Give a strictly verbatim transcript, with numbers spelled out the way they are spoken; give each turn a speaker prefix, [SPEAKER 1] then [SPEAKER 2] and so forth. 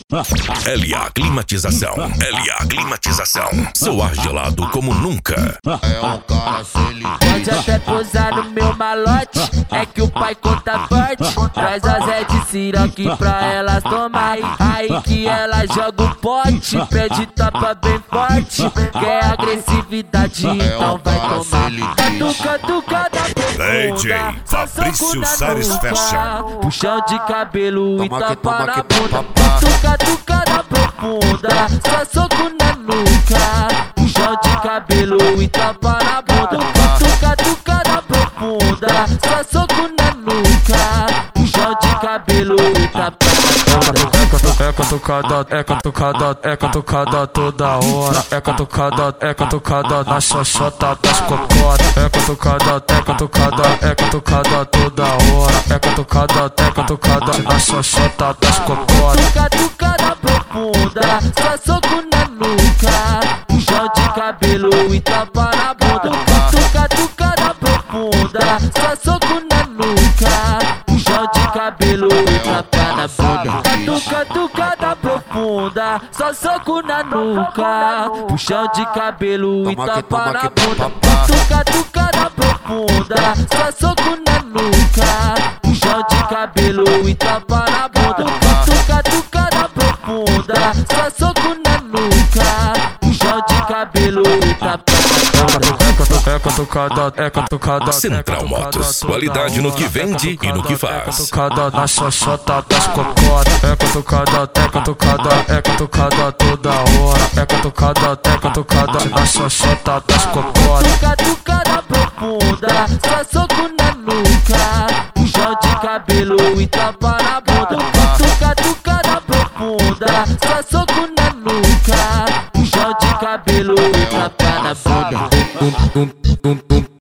[SPEAKER 1] L A Climatização, L A Climatização, soar gelado como nunca.
[SPEAKER 2] É um cara sem limite.
[SPEAKER 3] Pode até posar no meu malote, é que o pai conta forte. Traz a Zé de Siroque pra elas tomar. Aí que ela joga o pote, pede tapa bem forte. Quer agressividade, então vai tomar. Catuca, tuca da
[SPEAKER 1] D J Fabrício Sares Fashion.
[SPEAKER 3] Puxão de cabelo e
[SPEAKER 2] Toma que
[SPEAKER 3] tapa
[SPEAKER 2] toma
[SPEAKER 3] na
[SPEAKER 2] que
[SPEAKER 3] bunda.
[SPEAKER 2] papá.
[SPEAKER 3] Tuca, tuca da profunda, só soco na nuca. Puxão de cabelo e tapa na bunda. Tuca, tuca da profunda, só soco na nuca. Puxão de cabelo e tapa na bunda.
[SPEAKER 4] É catucada, é catucada, é catucada toda hora. É catucada, é catucada na xoxota das cocotas. É catucada, é catucada, é catucada toda hora. É catucada, é catucada na xoxota das cocotas.
[SPEAKER 3] Tuca, tuca da profunda, só soco na nuca. Puxão de cabelo e tapa na bunda. Tuca, tuca da profunda, só soco na nuca. Puxão de cabelo e tapa na bunda. Tuca, tuca da profunda, só soco na nuca. Puxão de cabelo e
[SPEAKER 2] Toma que
[SPEAKER 3] tapa
[SPEAKER 2] toma
[SPEAKER 3] na
[SPEAKER 2] que
[SPEAKER 3] bunda.
[SPEAKER 2] papá.
[SPEAKER 3] Tuca, tuca da profunda, só soco na nuca. Puxão de cabelo e tapa na bunda. Tuca, tuca da profunda, só soco na nuca. Puxão de cabelo e tapa na bunda.
[SPEAKER 4] É catucada, é catucada.
[SPEAKER 1] Central Motos, qualidade no que vende e no que
[SPEAKER 4] É
[SPEAKER 1] faz.
[SPEAKER 4] catucada na xoxota das cocotas. É catucada, é catucada, é catucada toda hora. É catucada, é catucada na xoxota das cocotas.
[SPEAKER 3] Tuca, tuca da profunda, só soco na nuca. Puxão de cabelo e tapa na bunda. Tuca, tuca da profunda, só soco na nuca. Puxão de cabelo e tapa na bunda.